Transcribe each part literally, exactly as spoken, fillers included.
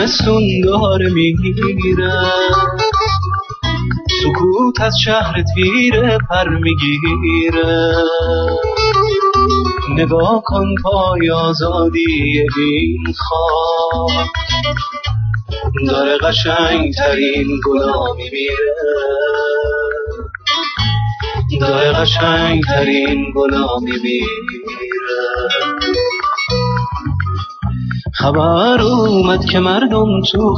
زمستون داره میگیره، سکوت از شهر تیره پر میگیره. نگاه کن پای آزادی این خاک داره قشنگ ترین گلا میمیره، داره قشنگ ترین گلا میمیره. خبر اومد که مردم تو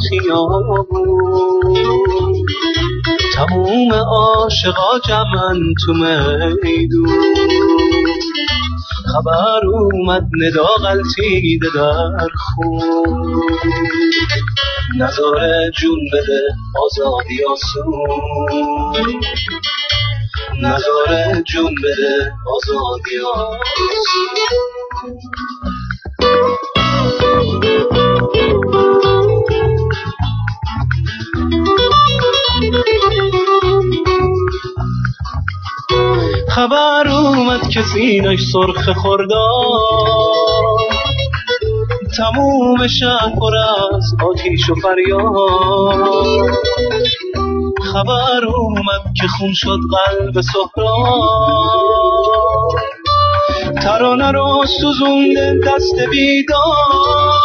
خیابون، تموم عاشقا جمعن تو میدون. خبر اومد ندا غلطیده در خون، نذاره جون بده آزادی آسون، نذاره جون بده آزادی آسون. خبر اومد که سینش سرخ خرداد، تموم شهر پر از آتیش و فریاد. خبر اومد که خون شد قلب سهراب، ترانه رو سوزونده دست بیدار.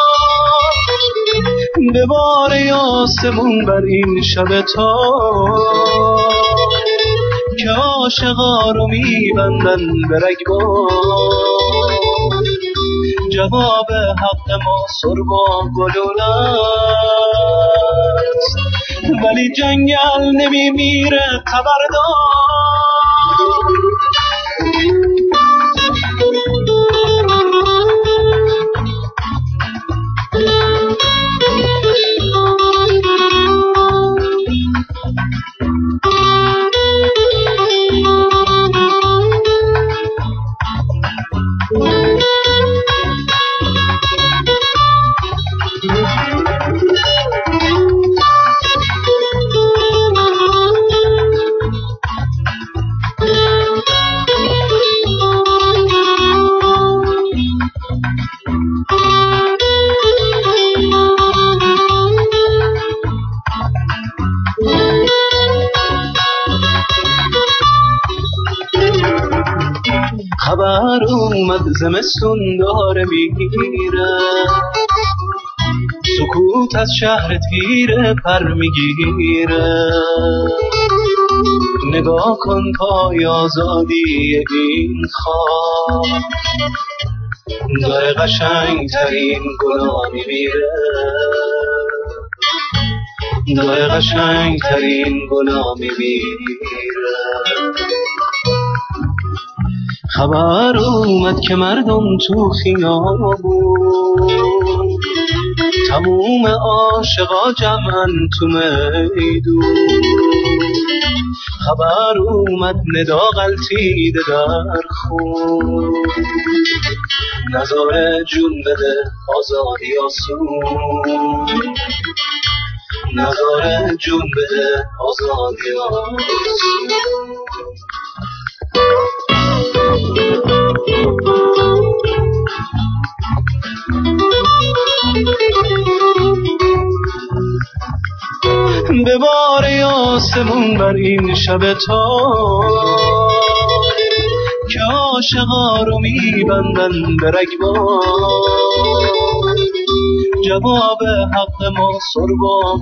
به بار آسمون بر این شب تار، که عاشقا رو میبندن به رگبار. جواب حق ما سربا گلولست، ولی جنگل نمیمیره خبردار. خبر اومد زمستون داره میگیره، سکوت از شهر تیره پر میگیره. نگاه کن پای آزادی این خاک داره قشنگ ترین گلا میمیره، داره قشنگ ترین گلا میمیره. خبر اومد که مردم تو خیابون، تموم عاشقا جمعن تو میدون. خبر اومد ندا غلطیده در خون، نذاره جون بده آزادی آسون، نذاره جون بده آزادی آسون. به بار آسمون بر این شب تار، که عاشقا رو میبندن به رگبار. جواب حق ما سربا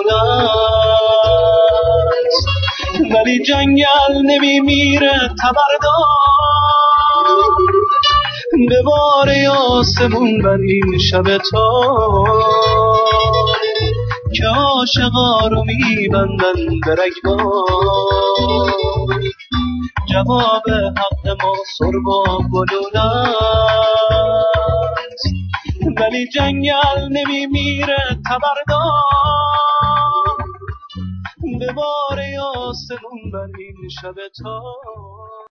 گلولست، ولی جنگل نمیمیره خبردار. به بار آسمون بر این شب تار، که عاشقا رو میبندن به رگبار. جواب حق ما سربا گلولست، ولی جنگل نمیمیره خبردار. به بار آسمون بر این شب تار.